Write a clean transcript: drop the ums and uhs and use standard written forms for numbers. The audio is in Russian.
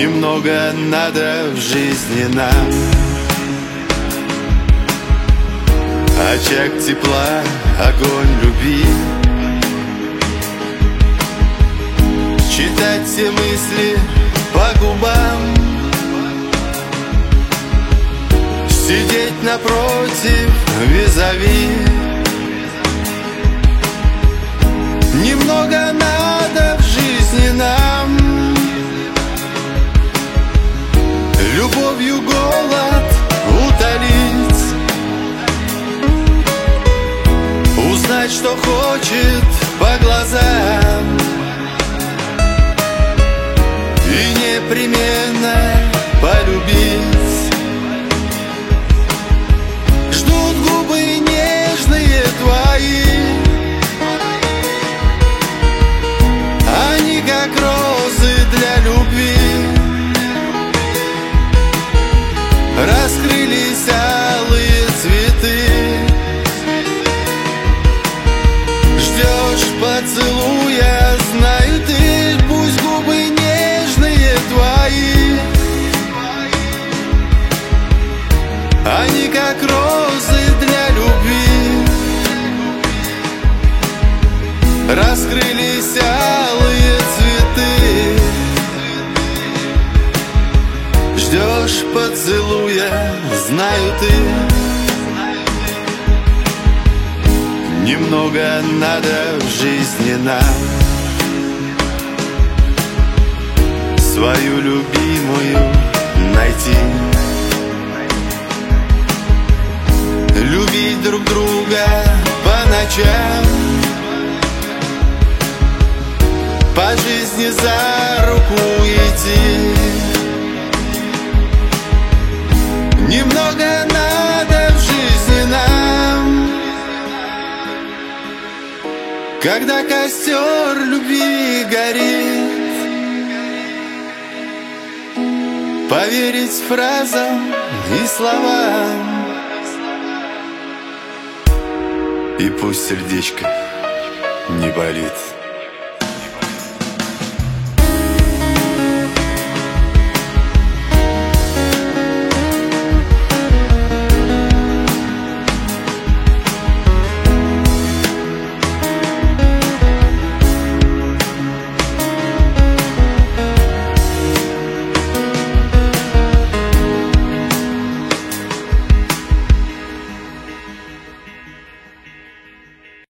Немного надо в жизни нам. Очаг тепла, огонь любви. Читать все мысли по губам. Сидеть напротив, визави. Немного надо в жизни нам. Любовью голод утолить. Узнать, что хочет по глазам. И непременно полюбить. Ждут губы нежные твои. Они как розы для любви. Раскрылись алые цветы. Ждешь поцелуя, знаю ты. Пусть губы нежные твои. Они как розы для любви. Раскрылись алые цветы. Ждешь поцелуя, знаю ты. Немного надо в жизни нам. Свою любимую найти. Любить друг друга по ночам. По жизни за руку идти. Немного надо в жизни нам. Когда костер любви горит, поверить фразам и словам. И пусть сердечко не болит.